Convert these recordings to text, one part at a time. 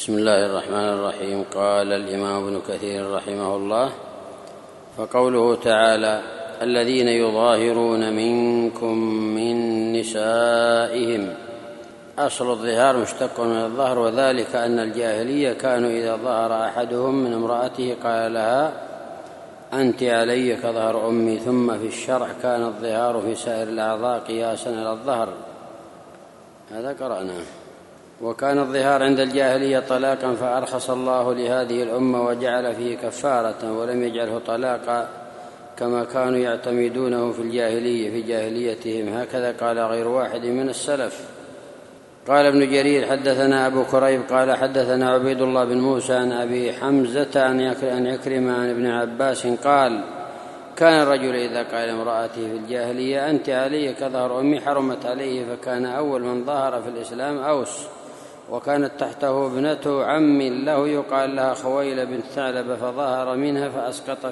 بسم الله الرحمن الرحيم. قال الإمام ابن كثير رحمه الله: فقوله تعالى: الذين يظاهرون منكم من نسائهم، أصل الظهار مشتق من الظهر، وذلك أن الجاهلية كانوا إذا ظهر أحدهم من امرأته قال لها: أنت علي كظهر أمي. ثم في الشرع كان الظهار في سائر الأعضاء قياسا على الظهر، هذا قرأناه. وكان الظهار عند الجاهلية طلاقا، فأرخص الله لهذه الأمة وجعل فيه كفارة، ولم يجعله طلاقا كما كانوا يعتمدونه في الجاهلية في جاهليتهم. هكذا قال غير واحد من السلف. قال ابن جرير: حدثنا أبو كريب قال حدثنا عبيد الله بن موسى عن أبي حمزة عن عكرمة عن ابن عباس قال: كان الرجل إذا قال امرأته في الجاهلية: أنت علي كظهر أمي، حرمت عليه، فكان أول من ظهر في الإسلام أوس، وكانت تحته ابنته عم له يقال لها خويلة بنت ثعلبة، فظهر منها فأسقط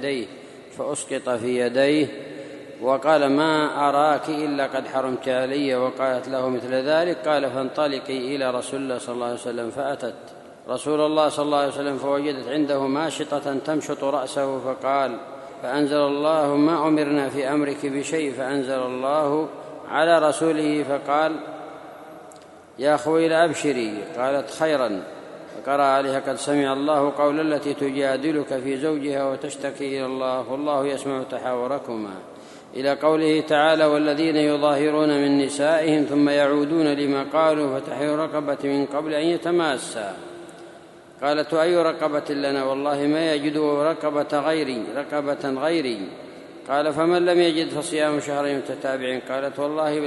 في يديه وقال: ما أراك إلا قد حرمت علي. وقالت له مثل ذلك. قال: فانطلقي إلى رسول الله صلى الله عليه وسلم. فأتت رسول الله صلى الله عليه وسلم فوجدت عنده ماشطة تمشط رأسه، فأنزل الله: ما أمرنا في أمرك بشيء. فأنزل الله على رسوله فقال: يا خويلة أبشري. قالت: خيرا. فقرأ عليها: قد سمع الله قول التي تجادلك في زوجها وتشتكي إلى الله والله يسمع تحاوركما، إلى قوله تعالى: والذين يظاهرون من نسائهم ثم يعودون لما قالوا فتحرير رقبة من قبل أن يتماسا. قالت: أي رقبة لنا؟ والله ما يجد رقبة غيري. قال: فمن لم يجد فصيام شهرين متتابعين. قالت: والله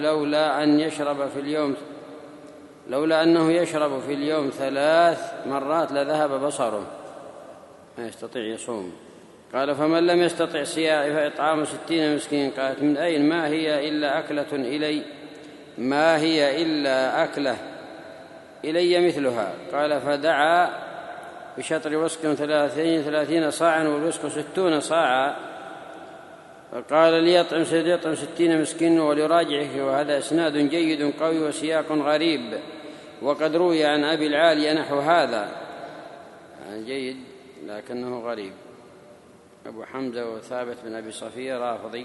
لولا أنه يشرب في اليوم 3 مرات لذهب بصره، ما يستطيع يصوم. قال: فمن لم يستطع فإطعام 60 مسكين. قالت: من أين؟ ما هي إلا أكلة إلي مثلها. قال: فدعا بشطر وسق 30 صاعا، والوسق 60 صاعا. فقال: ليطعم 60 مسكين وليراجعك. وهذا إسناد جيد قوي وسياق غريب، وقد روي عن أبي العالي نحو هذا، جيد لكنه غريب. أبو حمزة وثابت بن أبي صفية رافضي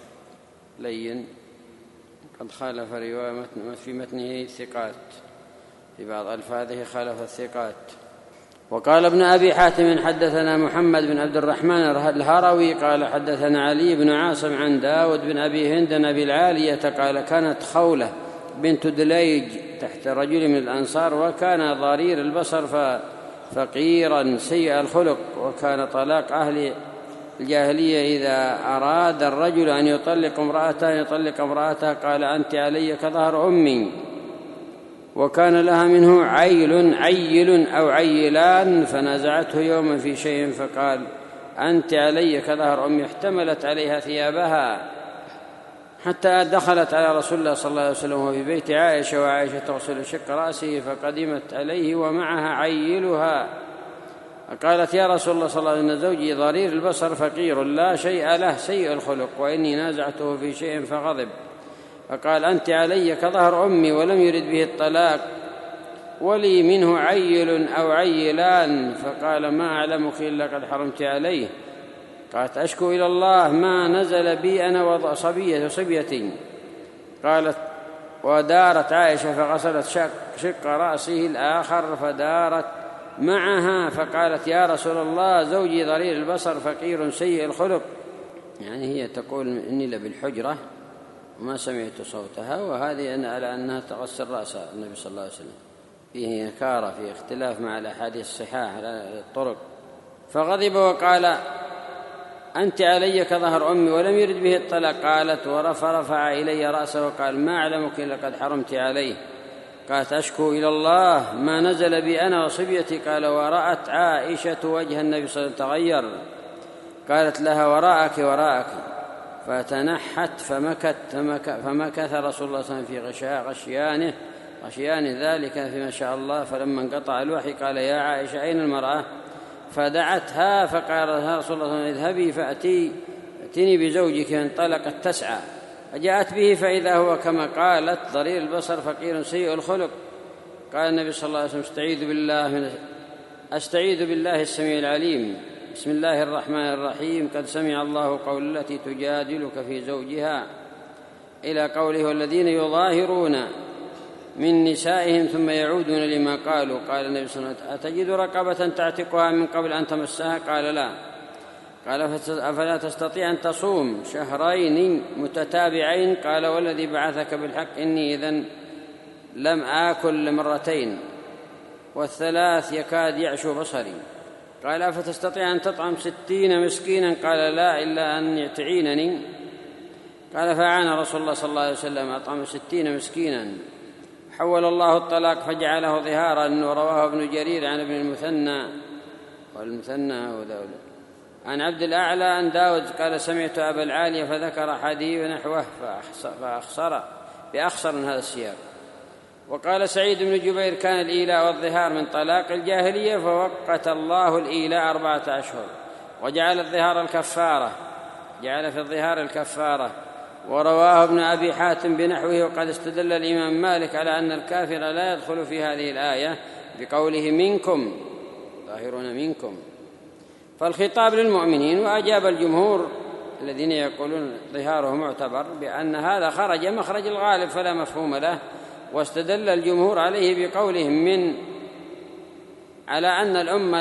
لين، قد خالف رواية في متنه الثقات، في بعض ألفاظه خالف الثقات. وقال ابن أبي حاتم: حدثنا محمد بن عبد الرحمن الهروي قال حدثنا علي بن عاصم عن داود بن أبي هند أبي العالية قال: كانت خولة بنت دليج تحت رجل من الأنصار، وكان ضرير البصر فقيرا سيء الخلق. وكان طلاق أهل الجاهلية إذا أراد الرجل أن يطلق امرأته قال: أنت علي كظهر أمي. وكان لها منه عيل أو عيلان، فنازعته يوما في شيء فقال: أنت علي كظهر أمي. احتملت عليها ثيابها حتى دخلت على رسول الله صلى الله عليه وسلم وهو في بيت عائشة، وعائشة تغسل شق رأسه، فقدمت عليه ومعها عيلها. قالت: يا رسول الله صلى الله عليه وسلم: زوجي ضرير البصر فقير لا شيء له سيء الخلق، وإني نازعته في شيء فغضب. فقال: أنت علي كظهر أمي، ولم يرد به الطلاق، ولي منه عيل أو عيلان. فقال: ما أعلمك إلا قد حرمت عليه. قالت: أشكو إلى الله ما نزل بي أنا وصبيتي. قالت: ودارت عائشة فغسلت شق رأسه الآخر فدارت معها، فقالت: يا رسول الله، زوجي ضرير البصر فقير سيء الخلق. يعني هي تقول: إني لبالحجرة وما سمعت صوتها، وهذه على أنها تغسل رأس النبي صلى الله عليه وسلم. فيه نكارة، فيه اختلاف مع الأحاديث الصحاح على الطرق. فغضب وقال: أنت علي كظهر أمي، ولم يرد به الطلاق. قالت: ورفع إلي رأسه وقال: ما أعلمك إلا قد حرمت عليه. قالت: أشكو إلى الله ما نزل بي أنا وصبيتي. قال: ورأت عائشة وجه النبي صلى الله عليه وسلم تغير. قالت لها: وراءك. فتنحت فمكث رسول الله صلى الله عليه وسلم في غشيانه ذلك فيما شاء الله. فلما انقطع الوحي قال: يا عائشة، أين المرأة؟ فدعتها فقال لها رسول الله صلى الله عليه وسلم: اذهبي فأتيني بزوجك. فانطلقت تسعى، فجاءت به فإذا هو كما قالت: ضرير البصر فقير سيء الخلق. قال النبي صلى الله عليه وسلم: أستعيذ بالله السميع العليم. بسم الله الرحمن الرحيم. قد سمع الله قول التي تجادلك في زوجها إلى قوله: والذين يظاهرون من نسائهم ثم يعودون لما قالوا. قال النبي صلى الله عليه وسلم: أتجد رقبة تعتقها من قبل أن تمسها؟ قال: لا. قال: أفلا تستطيع أن تصوم شهرين متتابعين؟ قال: والذي بعثك بالحق إني إذن لم آكل مرتين والثلاث يكاد يعشو بصري. قال: أفتستطيع أن تطعم 60 مسكينا؟ قال: لا، إلا أن تعينني. قال: فأعان رسول الله صلى الله عليه وسلم أطعم 60 مسكينا. حول الله الطلاق فجعله ظهارا. ورواه ابن جرير عن ابن المثنى عن عبد الأعلى عن داود قال: سمعت أبا العالية فذكر حديث نحوه بأخصر من هذا السياق. وقال سعيد بن جبير: كان الإيلاء والظهار من طلاق الجاهلية، فوقت الله الإيلاء 4 أشهر وجعل جعل في الظهار الكفارة. ورواه ابن أبي حاتم بنحوه. وقد استدل الإمام مالك على أن الكافر لا يدخل في هذه الآية بقوله منكم، ظاهرون منكم، فالخطاب للمؤمنين. وأجاب الجمهور الذين يقولون ظهاره معتبر بأن هذا خرج مخرج الغالب فلا مفهوم له. واستدل الجمهور عليه بقولهم على أن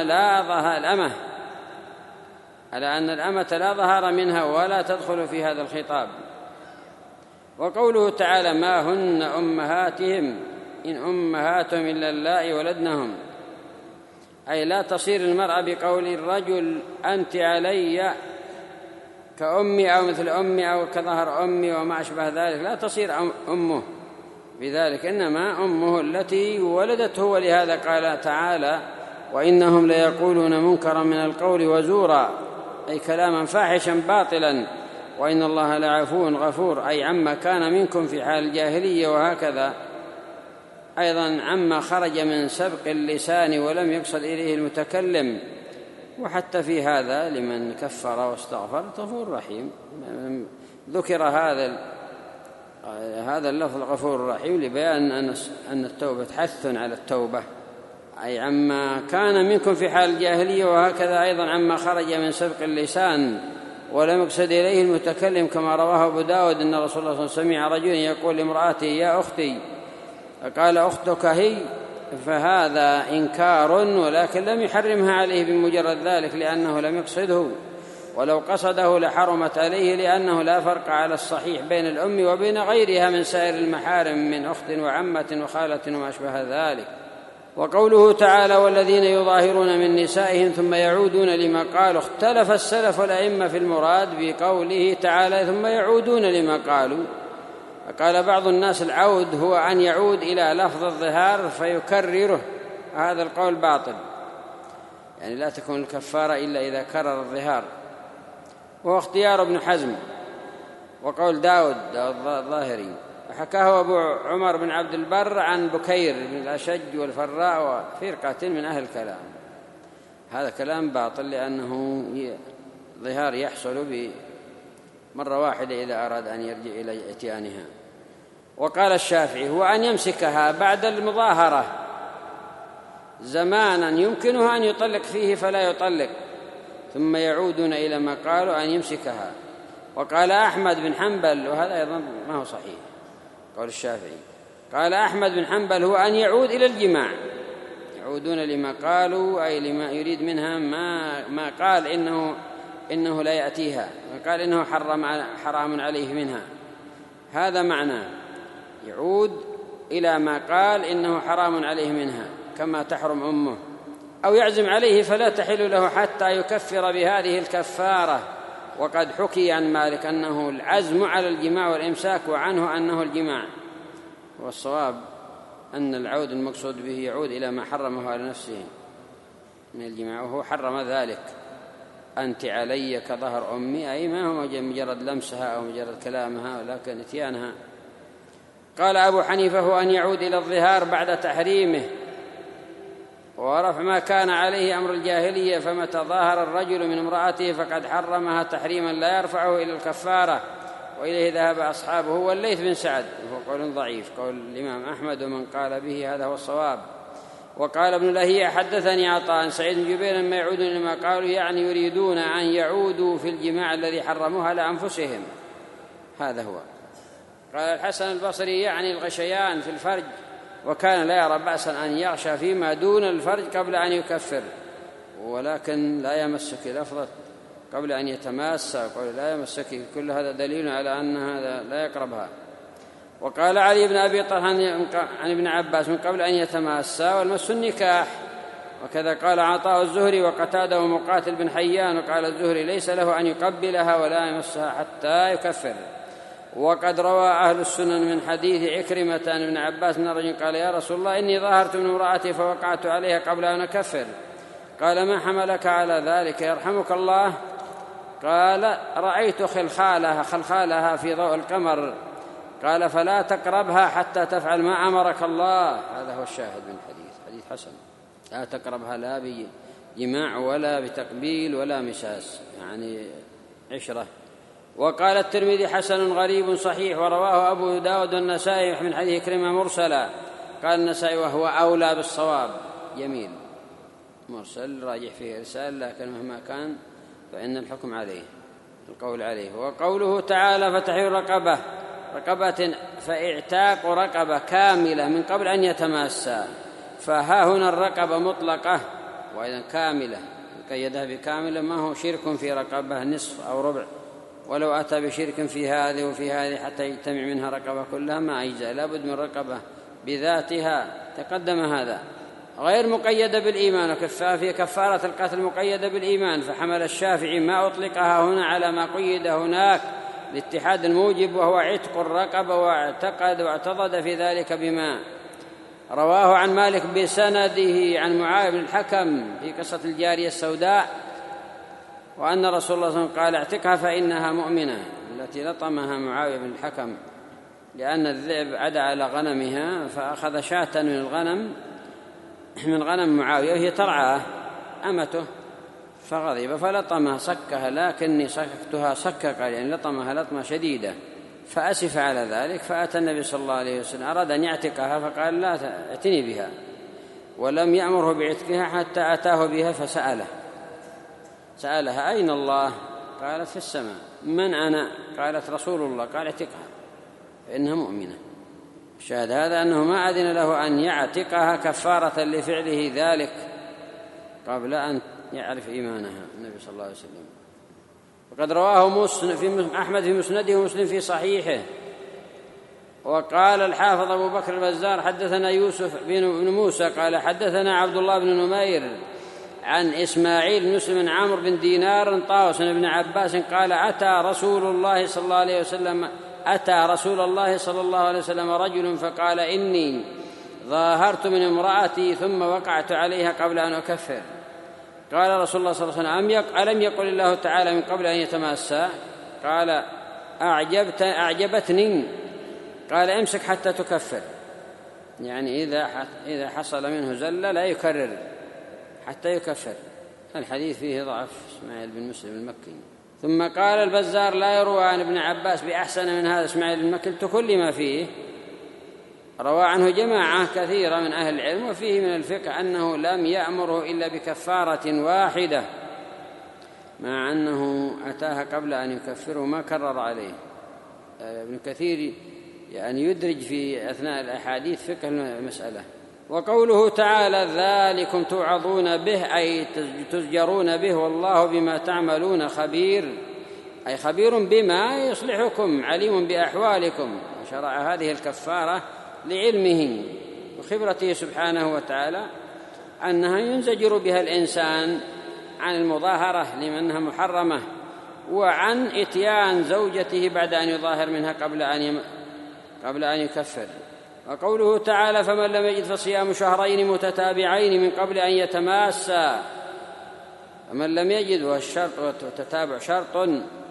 الأمة لا ظهر منها ولا تدخل في هذا الخطاب. وقوله تعالى: ما هن أمهاتهم إن أمهاتهم إلا اللائي ولدنهم، أي لا تصير المرأة بقول الرجل أنت علي كأمي أو مثل أمي أو كظهر أمي وما أشبه ذلك، لا تصير أمه بذلك، إنما أمه التي ولدته. ولهذا قال تعالى: وإنهم ليقولون منكرا من القول وزورا، أي كلاما فاحشا باطلا، وإن الله لعفو غفور، أي عما كان منكم في حال الجاهلية. وهكذا أيضا عما خرج من سبق اللسان ولم يقصد إليه المتكلم. وحتى في هذا لمن كفر واستغفر غفور رحيم. ذكر هذا اللفظ غفور رحيم لبيان أن التوبة حث على التوبة، أي عما كان منكم في حال الجاهلية. وهكذا أيضا عما خرج من سبق اللسان ولم يقصد إليه المتكلم، كما رواه أبو داود أن رسول الله صلى الله عليه وسلم سمع رجلا يقول لامرأته: يا أختي، فقال: أختك هي، فهذا إنكار، ولكن لم يحرمها عليه بمجرد ذلك لأنه لم يقصده، ولو قصده لحرمت عليه، لأنه لا فرق على الصحيح بين الأم وبين غيرها من سائر المحارم من أخت وعمة وخالة وما أشبه ذلك. وقوله تعالى: والذين يظاهرون من نسائهم ثم يعودون لما قالوا، اختلف السلف والأئمة في المراد بقوله تعالى ثم يعودون لما قالوا. فقال بعض الناس: العود هو أن يعود إلى لفظ الظهار فيكرره، هذا القول باطل، يعني لا تكون الكفارة إلا إذا كرر الظهار، وهو اختيار ابن حزم وقول داود الظاهري. وحكاه أبو عمر بن عبد البر عن بكير بن الأشج والفراء وفرقة من أهل الكلام. هذا كلام باطل، لأنه ظهار يحصل بمرة واحدة إذا أراد أن يرجع إلى إتيانها. وقال الشافعي: هو أن يمسكها بعد المظاهرة زمانا يمكنه أن يطلق فيه فلا يطلق، ثم يعودون إلى ما قالوا أن يمسكها. وقال أحمد بن حنبل، وهذا أيضا ما هو صحيح قول الشافعي، قال أحمد بن حنبل: هو أن يعود إلى الجماع، يعودون لما قالوا أي لما يريد منها ما قال إنه لا يأتيها، وقال إنه حرام عليه منها، هذا معناه يعود إلى ما قال إنه حرام عليه منها كما تحرم أمه، أو يعزم عليه فلا تحل له حتى يكفر بهذه الكفارة. وقد حكي عن مالك أنه العزم على الجماع والإمساك، وعنه أنه الجماع. والصواب أن العود المقصود به يعود إلى ما حرمه على نفسه من الجماع، وهو حرم ذلك. أنت علي كظهر أمي، أي ما هو مجرد لمسها أو مجرد كلامها، ولكن إتيانها. قال أبو حنيفة: هو أن يعود إلى الظهار بعد تحريمه ورفع ما كان عليه أمر الجاهلية، فمتى ظاهر الرجل من امرأته فقد حرمها تحريما لا يرفعه إلى الكفارة، وإليه ذهب أصحابه والليث بن سعد، وهو قول ضعيف، قول الإمام أحمد ومن قال به هذا هو الصواب. وقال ابن لهيعة حدثني عطاء سعيد بن جبير ما يعودون لما قالوا يعني يريدون أن يعودوا في الجماع الذي حرموه على أنفسهم، هذا هو. قال الحسن البصري يعني الغشيان في الفرج، وكان لا يرى بأسا أن يغشى فيما دون الفرج قبل أن يكفر، ولكن لا يمسك لفظة قبل أن يتماس، قول لا يمسك، كل هذا دليل على أن هذا لا يقربها. وقال علي بن أبي طلحة عن ابن عباس من قبل أن يتماسا، والمس النكاح. وكذا قال عطاء الزهري وقتاده ومقاتل بن حيان. وقال الزهري ليس له أن يقبلها ولا يمسها حتى يكفر. وقد روى أهل السنن من حديث عكرمة عن ابن عباس من رجل قال يا رسول الله إني ظاهرت من امرأتي فوقعت عليها قبل أن أكفر، قال ما حملك على ذلك يرحمك الله؟ قال رأيت خلخالها في ضوء القمر. قال فلا تقربها حتى تفعل ما أمرك الله. هذا هو الشاهد من الحديث، حديث حسن. لا تقربها لا بجماع ولا بتقبيل ولا مساس، يعني عشرة. وقال الترمذي حسن غريب صحيح، ورواه أبو داود والنسائي من حديث كريمة مرسلا. قال النسائي وهو أولى بالصواب، يميل مرسل راجح فيه إرسال، لكن مهما كان فإن الحكم عليه، القول عليه. وقوله تعالى فتحرير رقبة فاعتاق رقبة كاملة من قبل أن يتماسا، فها هنا الرقبة مطلقة وإذا كاملة قيدها بكاملة، ما هو شرك في رقبة نصف أو ربع، ولو أتى بشرك في هذه وفي هذه حتى يجتمع منها رقبة كلها ما أجزاء، لابد من رقبة بذاتها، تقدم هذا، غير مقيدة بالإيمان. وكفى كفارة القتل مقيدة بالإيمان، فحمل الشافعي ما أطلقها هنا على ما قيد هناك لاتحاد الموجب وهو عتق الرقبة، واعتقد واعتضد في ذلك بما رواه عن مالك بسنده عن معاوية بن الحكم في قصة الجارية السوداء، وأن رسول الله صلى الله عليه وسلم قال اعتقها فإنها مؤمنة، التي لطمها معاوية بن الحكم لأن الذئب عدا على غنمها فأخذ شاة من غنم معاوية وهي ترعاه أمته فغضب فلطمها سكها، لكني سككتها سكة، قال يعني لطمها لطمة شديدة فأسف على ذلك. فأتى النبي صلى الله عليه وسلم أراد أن يعتقها فقال لا ائتني بها، ولم يأمره بعتقها حتى أتاه بها سألها أين الله؟ قالت في السماء. من أنا؟ قالت رسول الله. قال اعتقها فإنها مؤمنة. شاهد هذا أنه ما أذن له أن يعتقها كفارة لفعله ذلك قبل أن يعرف إيمانها النبي صلى الله عليه وسلم. وقد رواه أحمد في مسنده ومسلم في صحيحه. وقال الحافظ أبو بكر البزار حدثنا يوسف بن موسى قال حدثنا عبد الله بن نمير عن إسماعيل بن مسلم عمرو بن دينار طاووس بن عباس قال أتى رسول الله صلى الله عليه وسلم رجل فقال إني ظاهرت من امرأتي ثم وقعت عليها قبل أن أكفر. قال رسول الله صلى الله عليه وسلم ألم يقل الله تعالى من قبل أن يتماسا؟ قال أعجبتني. قال امسك حتى تكفر، يعني إذا حصل منه زلة لا يكرر حتى يكفر. الحديث فيه ضعف إسماعيل بن مسلم المكي. ثم قال البزار لا يروى عن ابن عباس بأحسن من هذا إسماعيل المكي كل ما فيه، روى عنه جماعة كثيرة من أهل العلم، وفيه من الفقه أنه لم يأمره إلا بكفارة واحدة مع أنه أتاها قبل أن يكفره ما كرر عليه. ابن كثير يعني يدرج في أثناء الأحاديث فقه المسألة. وقوله تعالى ذلكم توعظون به أي تزجرون به والله بما تعملون خبير، أي خبير بما يصلحكم عليم بأحوالكم. وشرع هذه الكفارة لعلمه وخبرته سبحانه وتعالى أنها ينزجر بها الإنسان عن المظاهرة لمنها محرمة، وعن إتيان زوجته بعد أن يظاهر منها قبل أن يكفر. وقوله تعالى فمن لم يجد فصيام شهرين متتابعين من قبل أن يتماسا. فمن لم يجد، والشرط والتتابع شرط،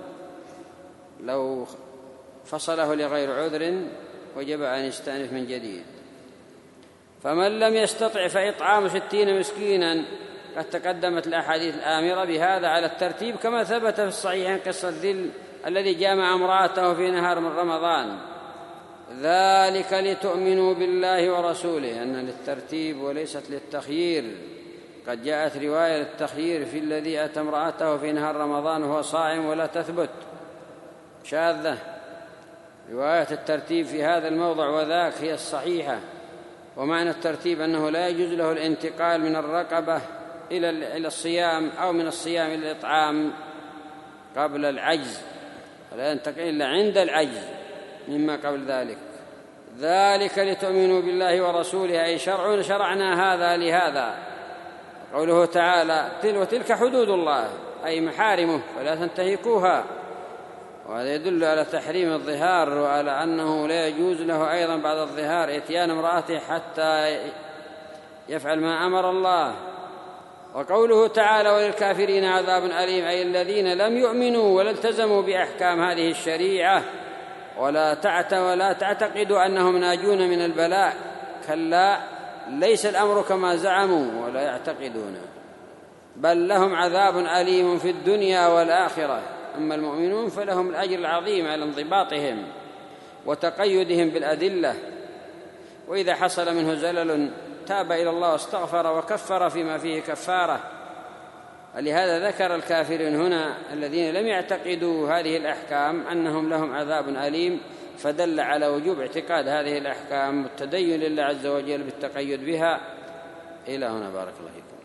لو فصله لغير عذر وجب أن يستأنف من جديد. فمن لم يستطع فإطعام 60 مسكينا. قد تقدمت الأحاديث الآمرة بهذا على الترتيب كما ثبت في الصحيحين قصة ذي الذي جامع امرأته في نهار من رمضان. ذلك لتؤمنوا بالله ورسوله، أن للترتيب وليست للتخيير. قد جاءت رواية للتخيير في الذي أتى امرأته في نهار رمضان وهو صائم ولا تثبت، شاذة. رواية الترتيب في هذا الموضع وذاك هي الصحيحة. ومعنى الترتيب أنه لا يجوز له الانتقال من الرقبة إلى الصيام أو من الصيام إلى الإطعام قبل العجز، ولا ينتقل إلا عند العجز مما قبل ذلك. ذلك لتؤمنوا بالله ورسوله، أي شرعنا هذا لهذا. قوله تعالى وتلك حدود الله، أي محارمه فلا تنتهكوها. وهذا يدل على تحريم الظهار، وعلى أنه لا يجوز له أيضا بعد الظهار إتيان امرأته حتى يفعل ما أمر الله. وقوله تعالى وللكافرين عذاب أليم، أي الذين لم يؤمنوا ولا التزموا بأحكام هذه الشريعة ولا تعتقدوا أنهم ناجون من البلاء. كلا، ليس الأمر كما زعموا ولا يعتقدون، بل لهم عذاب أليم في الدنيا والآخرة. أما المؤمنون فلهم الأجر العظيم على انضباطهم وتقيدهم بالأدلة، وإذا حصل منه زلل تاب إلى الله واستغفر وكفر فيما فيه كفارة. ولهذا ذكر الكافرين هنا الذين لم يعتقدوا هذه الأحكام أنهم لهم عذاب أليم، فدل على وجوب اعتقاد هذه الأحكام والتدين لله عز وجل بالتقيد بها. إلى هنا، بارك الله فيكم.